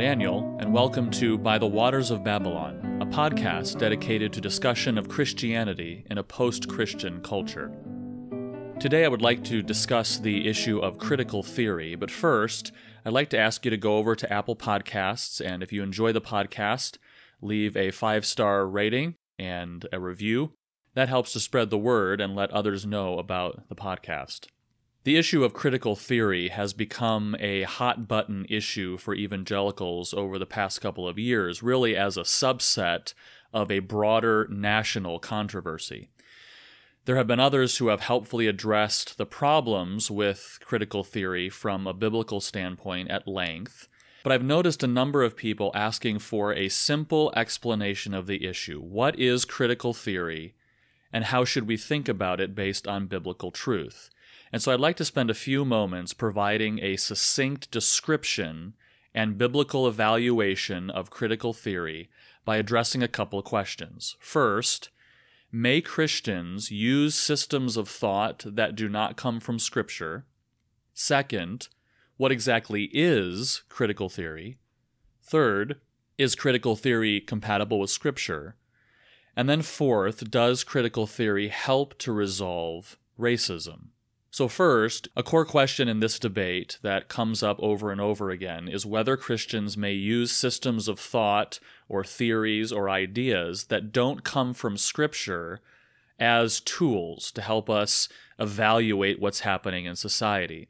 Daniel, and welcome to By the Waters of Babylon, a podcast dedicated to discussion of Christianity in a post-Christian culture. Today I would like to discuss the issue of critical theory, but first, I'd like to ask you to go over to Apple Podcasts, and if you enjoy the podcast, leave a 5-star rating and a review. That helps to spread the word and let others know about the podcast. The issue of critical theory has become a hot-button issue for evangelicals over the past couple of years, really as a subset of a broader national controversy. There have been others who have helpfully addressed the problems with critical theory from a biblical standpoint at length, but I've noticed a number of people asking for a simple explanation of the issue. What is critical theory, and how should we think about it based on biblical truth? And so I'd like to spend a few moments providing a succinct description and biblical evaluation of critical theory by addressing a couple of questions. First, may Christians use systems of thought that do not come from Scripture? Second, what exactly is critical theory? Third, is critical theory compatible with Scripture? And then fourth, does critical theory help to resolve racism? So first, a core question in this debate that comes up over and over again is whether Christians may use systems of thought or theories or ideas that don't come from Scripture as tools to help us evaluate what's happening in society.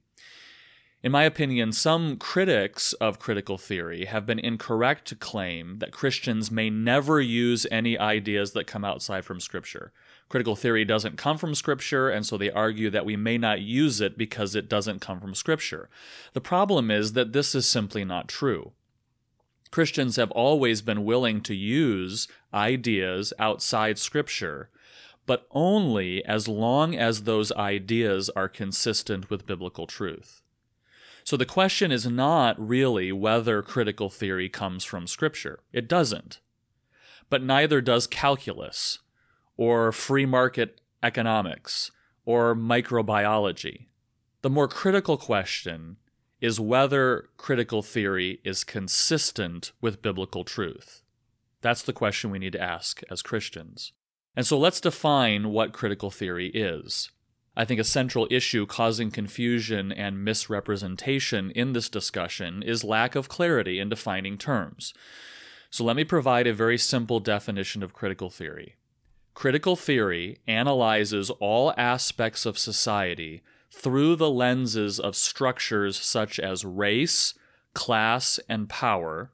In my opinion, some critics of critical theory have been incorrect to claim that Christians may never use any ideas that come outside from Scripture. Critical theory doesn't come from Scripture, and so they argue that we may not use it because it doesn't come from Scripture. The problem is that this is simply not true. Christians have always been willing to use ideas outside Scripture, but only as long as those ideas are consistent with biblical truth. So the question is not really whether critical theory comes from Scripture. It doesn't. But neither does calculus, or free market economics, or microbiology. The more critical question is whether critical theory is consistent with biblical truth. That's the question we need to ask as Christians. And so let's define what critical theory is. I think a central issue causing confusion and misrepresentation in this discussion is lack of clarity in defining terms. So let me provide a very simple definition of critical theory. Critical theory analyzes all aspects of society through the lenses of structures such as race, class, and power,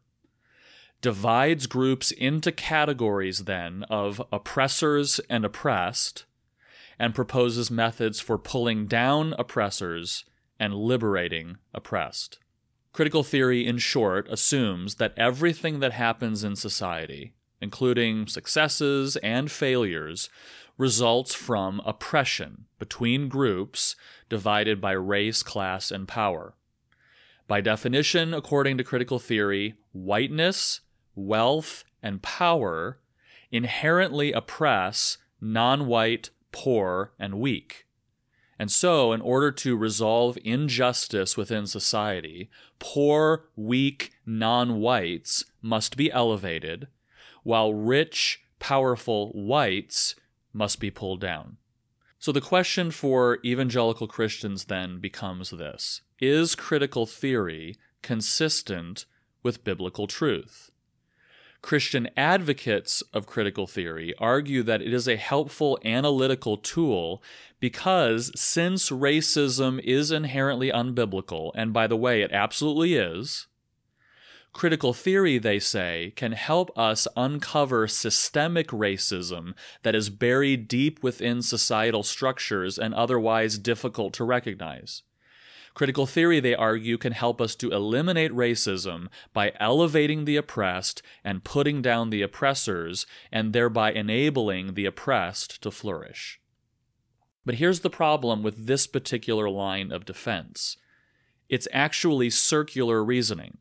divides groups into categories then of oppressors and oppressed, and proposes methods for pulling down oppressors and liberating oppressed. Critical theory, in short, assumes that everything that happens in society, including successes and failures, results from oppression between groups divided by race, class, and power. By definition, according to critical theory, whiteness, wealth, and power inherently oppress non-white, poor, and weak. And so, in order to resolve injustice within society, poor, weak, non-whites must be elevated, while rich, powerful whites must be pulled down. So the question for evangelical Christians then becomes this: is critical theory consistent with biblical truth? Christian advocates of critical theory argue that it is a helpful analytical tool because since racism is inherently unbiblical, and by the way, it absolutely is, critical theory, they say, can help us uncover systemic racism that is buried deep within societal structures and otherwise difficult to recognize. Critical theory, they argue, can help us to eliminate racism by elevating the oppressed and putting down the oppressors, and thereby enabling the oppressed to flourish. But here's the problem with this particular line of defense. It's actually circular reasoning.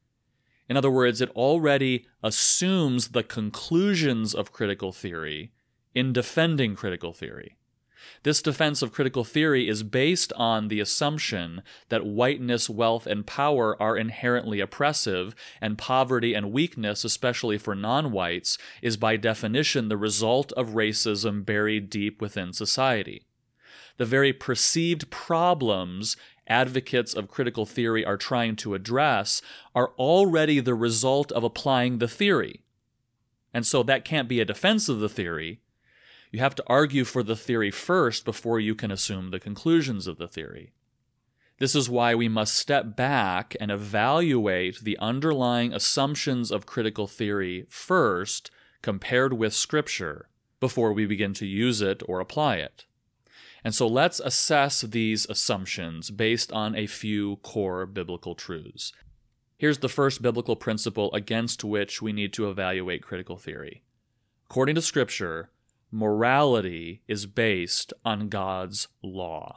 In other words, it already assumes the conclusions of critical theory in defending critical theory. This defense of critical theory is based on the assumption that whiteness, wealth, and power are inherently oppressive, and poverty and weakness, especially for non-whites, is by definition the result of racism buried deep within society. The very perceived problems advocates of critical theory are trying to address are already the result of applying the theory. And so that can't be a defense of the theory. You have to argue for the theory first before you can assume the conclusions of the theory. This is why we must step back and evaluate the underlying assumptions of critical theory first, compared with Scripture, before we begin to use it or apply it. And so let's assess these assumptions based on a few core biblical truths. Here's the first biblical principle against which we need to evaluate critical theory. According to Scripture, morality is based on God's law.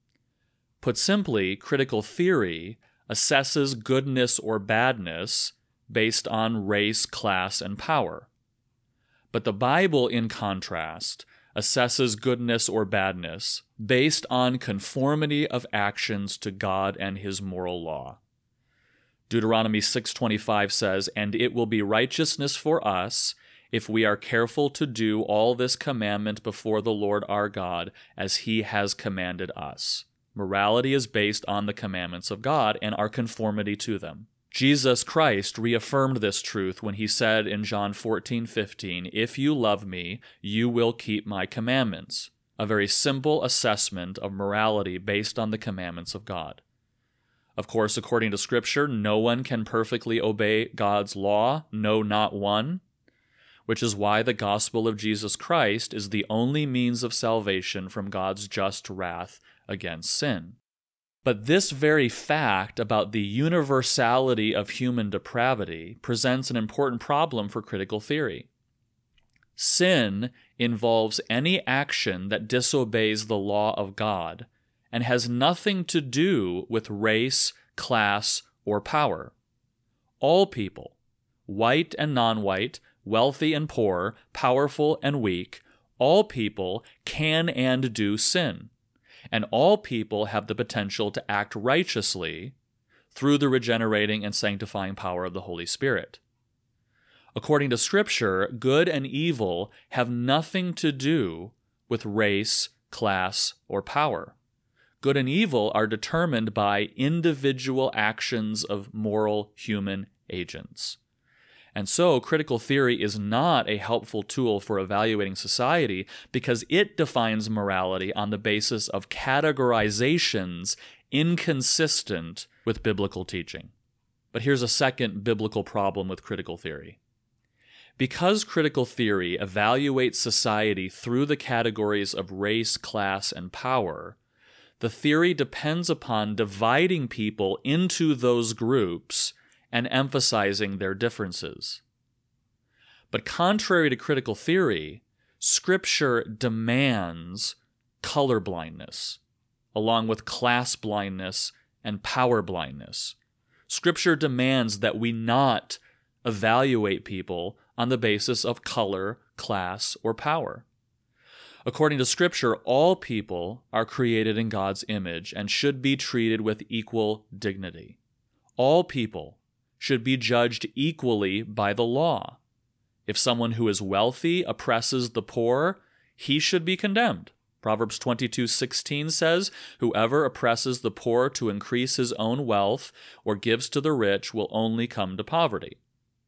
Put simply, critical theory assesses goodness or badness based on race, class, and power. But the Bible, in contrast, assesses goodness or badness based on conformity of actions to God and His moral law. Deuteronomy 6:25 says, "And it will be righteousness for us if we are careful to do all this commandment before the Lord our God as He has commanded us." Morality is based on the commandments of God and our conformity to them. Jesus Christ reaffirmed this truth when He said in John 14:15, "If you love me, you will keep my commandments." A very simple assessment of morality based on the commandments of God. Of course, according to Scripture, no one can perfectly obey God's law, no, not one, which is why the gospel of Jesus Christ is the only means of salvation from God's just wrath against sin. But this very fact about the universality of human depravity presents an important problem for critical theory. Sin involves any action that disobeys the law of God and has nothing to do with race, class, or power. All people, white and non-white, wealthy and poor, powerful and weak, all people can and do sin. And all people have the potential to act righteously through the regenerating and sanctifying power of the Holy Spirit. According to Scripture, good and evil have nothing to do with race, class, or power. Good and evil are determined by individual actions of moral human agents. And so, critical theory is not a helpful tool for evaluating society because it defines morality on the basis of categorizations inconsistent with biblical teaching. But here's a second biblical problem with critical theory. Because critical theory evaluates society through the categories of race, class, and power, the theory depends upon dividing people into those groups and emphasizing their differences. But contrary to critical theory, Scripture demands color blindness, along with class blindness and power blindness. Scripture demands that we not evaluate people on the basis of color, class, or power. According to Scripture, all people are created in God's image and should be treated with equal dignity. All people should be judged equally by the law. If someone who is wealthy oppresses the poor, he should be condemned. Proverbs 22:16 says, "Whoever oppresses the poor to increase his own wealth or gives to the rich will only come to poverty."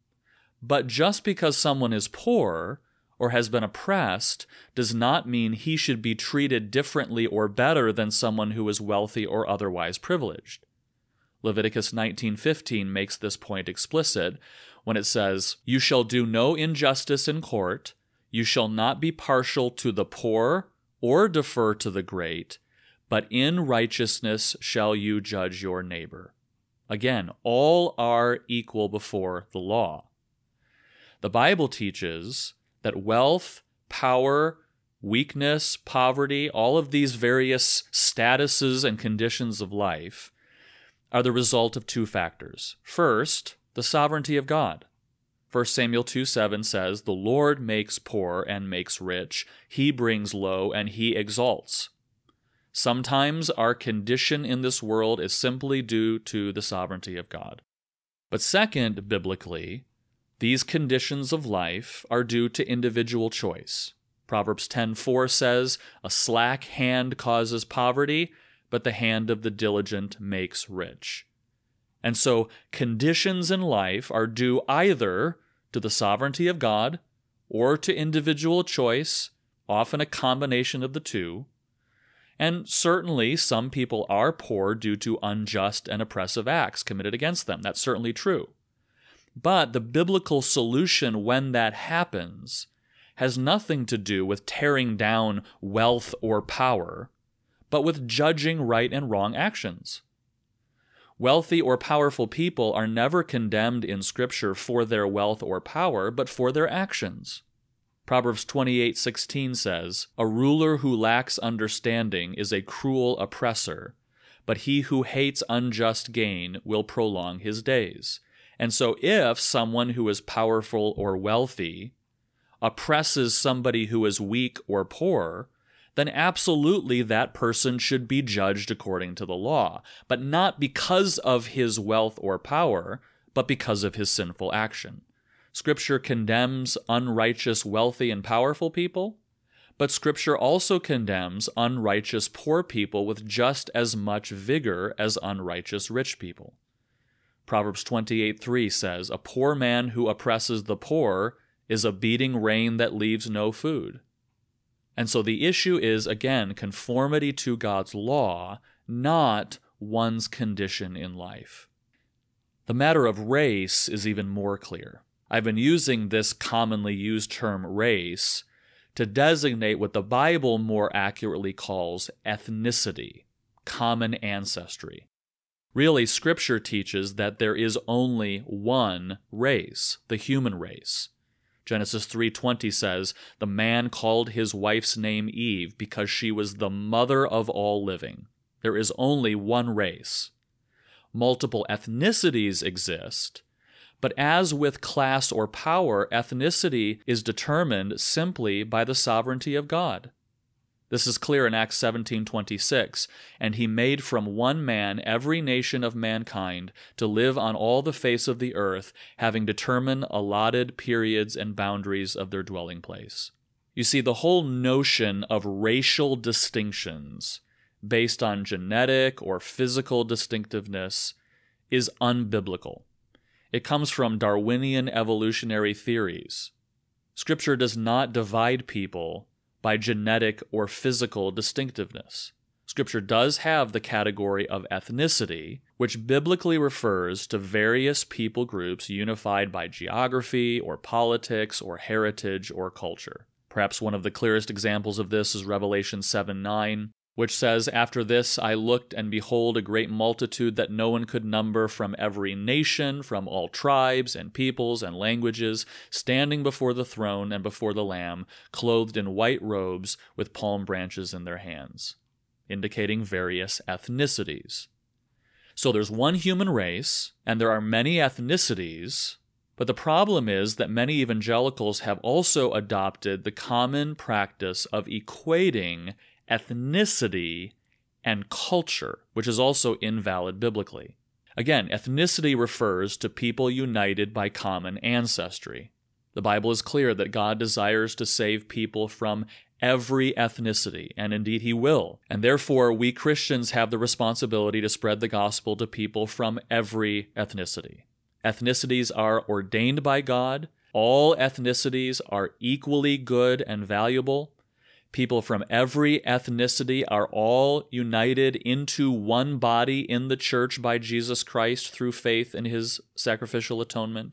But just because someone is poor or has been oppressed does not mean he should be treated differently or better than someone who is wealthy or otherwise privileged. Leviticus 19:15 makes this point explicit when it says, "You shall do no injustice in court, you shall not be partial to the poor or defer to the great, but in righteousness shall you judge your neighbor." Again, all are equal before the law. The Bible teaches that wealth, power, weakness, poverty, all of these various statuses and conditions of life are the result of two factors. First, the sovereignty of God. 1 Samuel 2:7 says, "The Lord makes poor and makes rich. He brings low and he exalts." Sometimes our condition in this world is simply due to the sovereignty of God. But second, biblically, these conditions of life are due to individual choice. Proverbs 10:4 says, "A slack hand causes poverty, but the hand of the diligent makes rich." And so conditions in life are due either to the sovereignty of God or to individual choice, often a combination of the two. And certainly some people are poor due to unjust and oppressive acts committed against them. That's certainly true. But the biblical solution when that happens has nothing to do with tearing down wealth or power, but with judging right and wrong actions. Wealthy or powerful people are never condemned in Scripture for their wealth or power, but for their actions. Proverbs 28:16 says, "A ruler who lacks understanding is a cruel oppressor, but he who hates unjust gain will prolong his days." And so if someone who is powerful or wealthy oppresses somebody who is weak or poor, then absolutely that person should be judged according to the law, but not because of his wealth or power, but because of his sinful action. Scripture condemns unrighteous, wealthy, and powerful people, but Scripture also condemns unrighteous, poor people with just as much vigor as unrighteous, rich people. Proverbs 28:3 says, "A poor man who oppresses the poor is a beating rain that leaves no food." And so the issue is, again, conformity to God's law, not one's condition in life. The matter of race is even more clear. I've been using this commonly used term race to designate what the Bible more accurately calls ethnicity, common ancestry. Really, Scripture teaches that there is only one race, the human race. Genesis 3:20 says, "The man called his wife's name Eve because she was the mother of all living." There is only one race. Multiple ethnicities exist, but as with class or power, ethnicity is determined simply by the sovereignty of God. This is clear in Acts 17:26, "And he made from one man every nation of mankind to live on all the face of the earth, having determined allotted periods and boundaries of their dwelling place." You see, the whole notion of racial distinctions based on genetic or physical distinctiveness is unbiblical. It comes from Darwinian evolutionary theories. Scripture does not divide people by genetic or physical distinctiveness. Scripture does have the category of ethnicity, which biblically refers to various people groups unified by geography or politics or heritage or culture. Perhaps one of the clearest examples of this is Revelation 7:9, which says, "After this I looked, and behold, a great multitude that no one could number from every nation, from all tribes and peoples and languages, standing before the throne and before the Lamb, clothed in white robes with palm branches in their hands," indicating various ethnicities. So there's one human race, and there are many ethnicities, but the problem is that many evangelicals have also adopted the common practice of equating ethnicity and culture, which is also invalid biblically. Again, ethnicity refers to people united by common ancestry. The Bible is clear that God desires to save people from every ethnicity, and indeed He will. And therefore, we Christians have the responsibility to spread the gospel to people from every ethnicity. Ethnicities are ordained by God. All ethnicities are equally good and valuable. People from every ethnicity are all united into one body in the church by Jesus Christ through faith in His sacrificial atonement.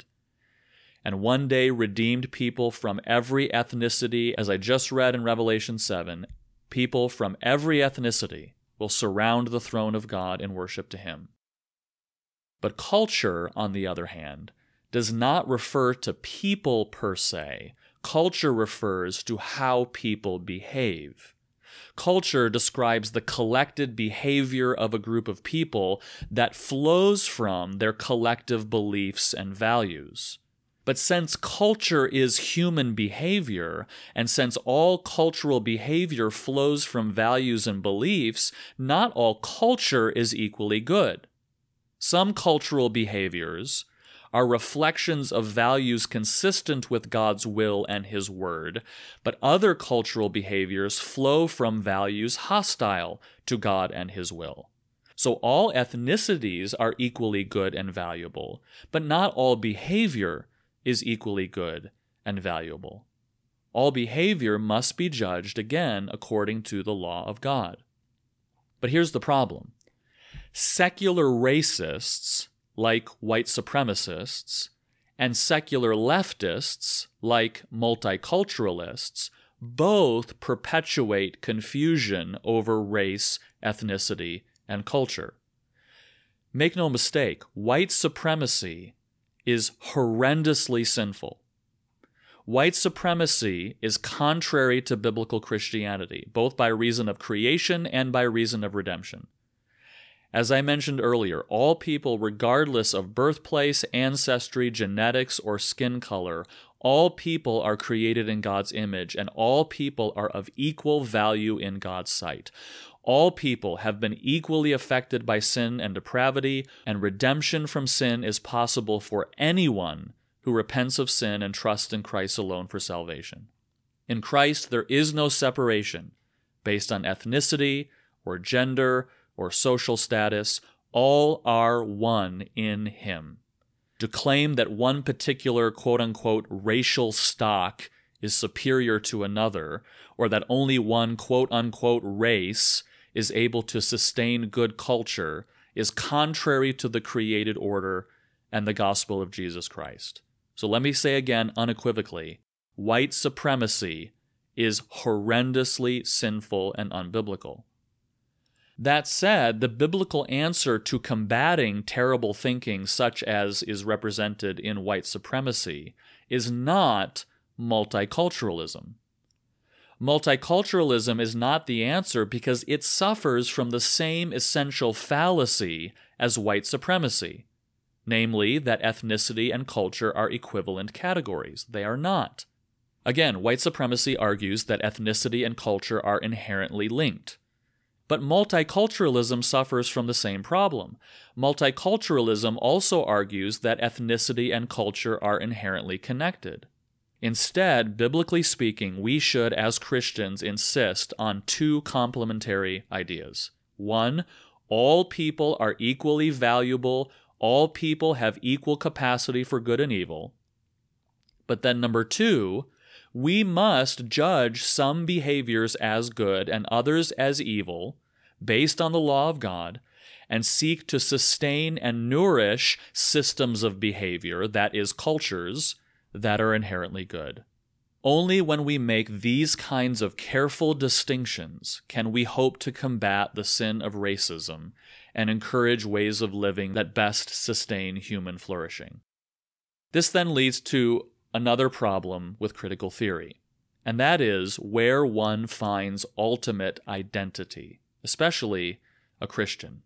And one day, redeemed people from every ethnicity, as I just read in Revelation 7, people from every ethnicity will surround the throne of God in worship to Him. But culture, on the other hand, does not refer to people per se. Culture refers to how people behave. Culture describes the collected behavior of a group of people that flows from their collective beliefs and values. But since culture is human behavior, and since all cultural behavior flows from values and beliefs, not all culture is equally good. Some cultural behaviors are reflections of values consistent with God's will and His Word, but other cultural behaviors flow from values hostile to God and His will. So all ethnicities are equally good and valuable, but not all behavior is equally good and valuable. All behavior must be judged again according to the law of God. But here's the problem. Secular racists, like white supremacists, and secular leftists, like multiculturalists, both perpetuate confusion over race, ethnicity, and culture. Make no mistake, white supremacy is horrendously sinful. White supremacy is contrary to biblical Christianity, both by reason of creation and by reason of redemption. As I mentioned earlier, all people, regardless of birthplace, ancestry, genetics, or skin color, all people are created in God's image, and all people are of equal value in God's sight. All people have been equally affected by sin and depravity, and redemption from sin is possible for anyone who repents of sin and trusts in Christ alone for salvation. In Christ, there is no separation based on ethnicity or gender or social status. All are one in Him. To claim that one particular quote-unquote racial stock is superior to another, or that only one quote-unquote race is able to sustain good culture, is contrary to the created order and the gospel of Jesus Christ. So let me say again unequivocally, white supremacy is horrendously sinful and unbiblical. That said, the biblical answer to combating terrible thinking such as is represented in white supremacy is not multiculturalism. Multiculturalism is not the answer because it suffers from the same essential fallacy as white supremacy, namely that ethnicity and culture are equivalent categories. They are not. Again, white supremacy argues that ethnicity and culture are inherently linked. But multiculturalism suffers from the same problem. Multiculturalism also argues that ethnicity and culture are inherently connected. Instead, biblically speaking, we should, as Christians, insist on two complementary ideas. One, all people are equally valuable. All people have equal capacity for good and evil. But then number two, we must judge some behaviors as good and others as evil based on the law of God and seek to sustain and nourish systems of behavior, that is, cultures, that are inherently good. Only when we make these kinds of careful distinctions can we hope to combat the sin of racism and encourage ways of living that best sustain human flourishing. This then leads to another problem with critical theory, and that is where one finds ultimate identity, especially a Christian.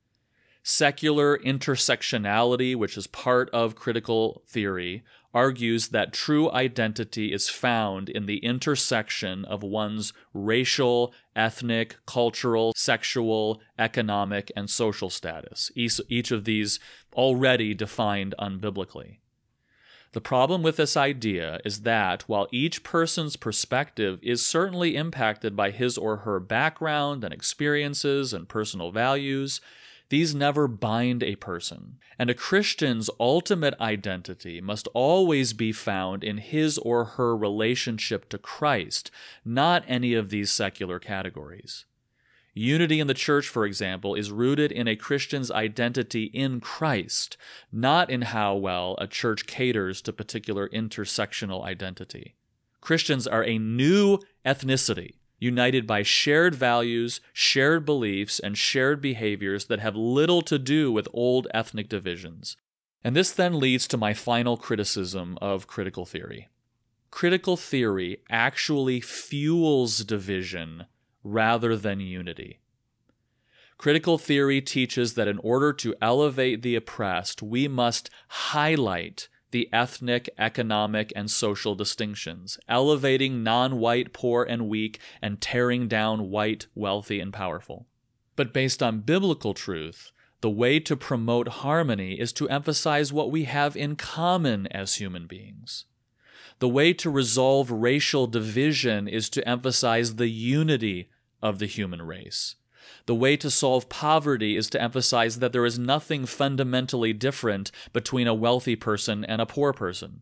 Secular intersectionality, which is part of critical theory, argues that true identity is found in the intersection of one's racial, ethnic, cultural, sexual, economic, and social status, each of these already defined unbiblically. The problem with this idea is that while each person's perspective is certainly impacted by his or her background and experiences and personal values, these never bind a person, and a Christian's ultimate identity must always be found in his or her relationship to Christ, not any of these secular categories. Unity in the church, for example, is rooted in a Christian's identity in Christ, not in how well a church caters to particular intersectional identity. Christians are a new ethnicity, united by shared values, shared beliefs, and shared behaviors that have little to do with old ethnic divisions. And this then leads to my final criticism of critical theory. Critical theory actually fuels division rather than unity. Critical theory teaches that in order to elevate the oppressed, we must highlight the ethnic, economic, and social distinctions, elevating non-white poor and weak, and tearing down white wealthy and powerful. But based on biblical truth, the way to promote harmony is to emphasize what we have in common as human beings. The way to resolve racial division is to emphasize the unity of the human race. The way to solve poverty is to emphasize that there is nothing fundamentally different between a wealthy person and a poor person.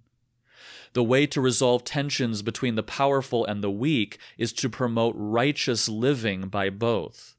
The way to resolve tensions between the powerful and the weak is to promote righteous living by both.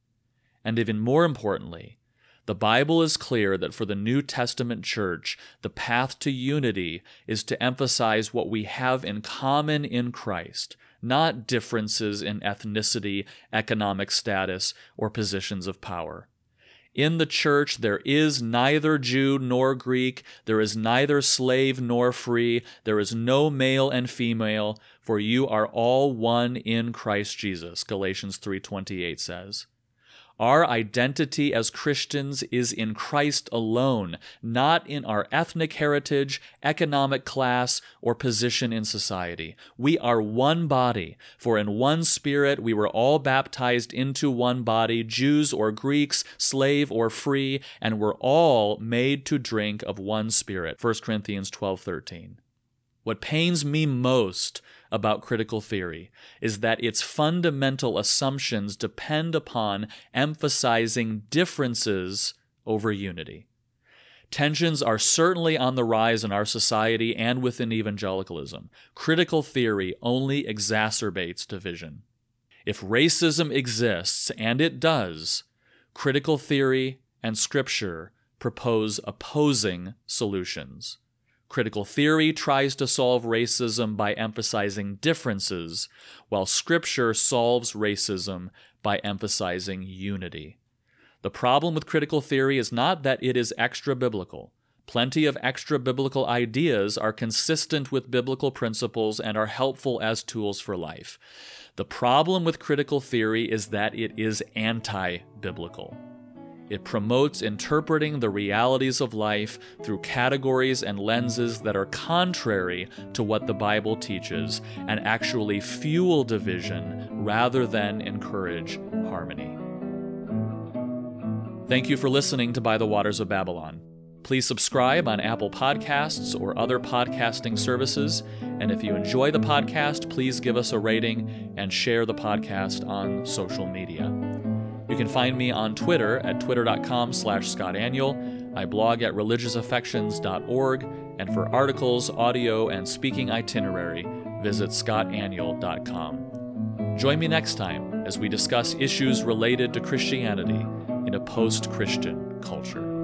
And even more importantly, the Bible is clear that for the New Testament church, the path to unity is to emphasize what we have in common in Christ, not differences in ethnicity, economic status, or positions of power. In the church, there is neither Jew nor Greek, there is neither slave nor free, there is no male and female, for you are all one in Christ Jesus, Galatians 3:28 says. Our identity as Christians is in Christ alone, not in our ethnic heritage, economic class, or position in society. We are one body, for in one Spirit we were all baptized into one body, Jews or Greeks, slave or free, and were all made to drink of one Spirit, 1 Corinthians 12:13. What pains me most about critical theory is that its fundamental assumptions depend upon emphasizing differences over unity. Tensions are certainly on the rise in our society and within evangelicalism. Critical theory only exacerbates division. If racism exists, and it does, critical theory and Scripture propose opposing solutions. Critical theory tries to solve racism by emphasizing differences, while Scripture solves racism by emphasizing unity. The problem with critical theory is not that it is extra-biblical. Plenty of extra-biblical ideas are consistent with biblical principles and are helpful as tools for life. The problem with critical theory is that it is anti-biblical. It promotes interpreting the realities of life through categories and lenses that are contrary to what the Bible teaches and actually fuel division rather than encourage harmony. Thank you for listening to By the Waters of Babylon. Please subscribe on Apple Podcasts or other podcasting services, and if you enjoy the podcast, please give us a rating and share the podcast on social media. You can find me on Twitter at twitter.com/ScottAnnual. I blog at religiousaffections.org, and for articles, audio, and speaking itinerary, visit scottannual.com. Join me next time as we discuss issues related to Christianity in a post-Christian culture.